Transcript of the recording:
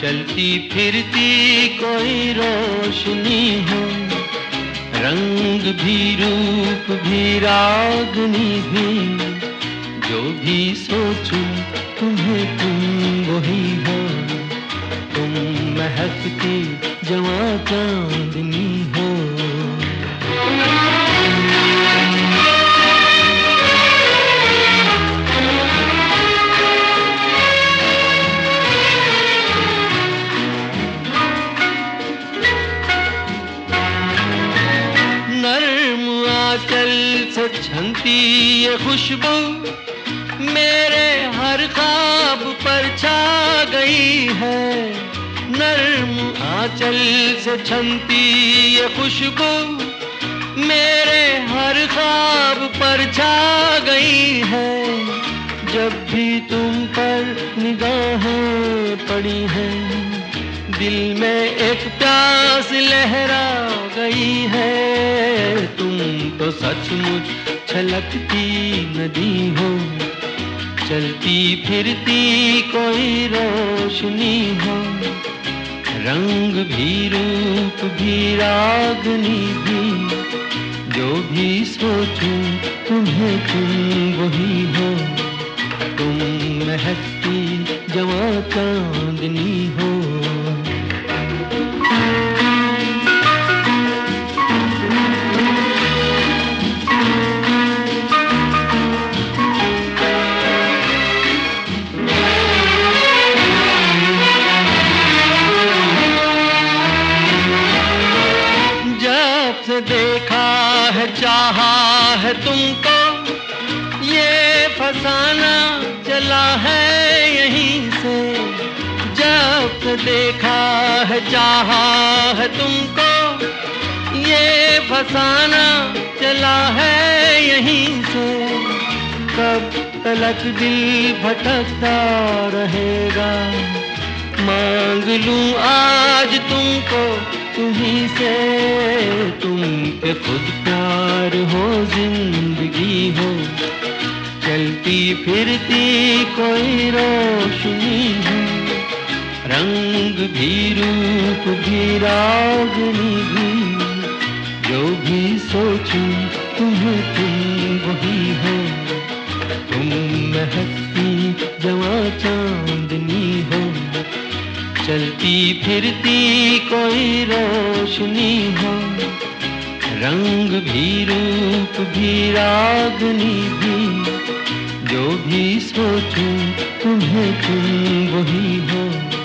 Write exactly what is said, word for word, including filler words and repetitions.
चलती फिरती कोई रोशनी हो, रंग भी रूप भी रागनी भी, जो भी सोचूं तुम्हें तुम वही हो। तुम महकती जवां चांदनी हो। नर्म आंचल से छनती ये खुशबू मेरे हर ख्वाब पर छा गई है। नर्म आंचल से छनती ये खुशबू मेरे हर ख्वाब पर छा गई है। जब भी तुम पर निगाहें पड़ी हैं, दिल में एक प्यास लहरा गई है। तुम तो सचमुच छलकती नदी हो, चलती फिरती कोई रोशनी हो, रंग भी रूप भी रागनी भी, जो भी सोचूं तुम्हें तुम वही हो। तुम महकती जवां चांदनी हो। से देखा है चाहा है तुमको, ये फसाना चला है यहीं से। जब से देखा है चाहा है तुमको, ये फसाना चला है यहीं से। कब तलक दिल भटकता रहेगा, मांग लूं आज तुमको तुम्हीं से। तुम पे खुद प्यार हो जिंदगी हो, चलती फिरती कोई रोशनी हो, रंग भी रूप भी रागनी भी, जो भी सोचूं तुम्हें तुम वही हो। तुम महकती जवां चांदनी हो, चलती फिरती कोई रोशनी हो, रंग भी रूप भी रागनी भी, जो भी सोचूं तुम्हें तुम वही हो।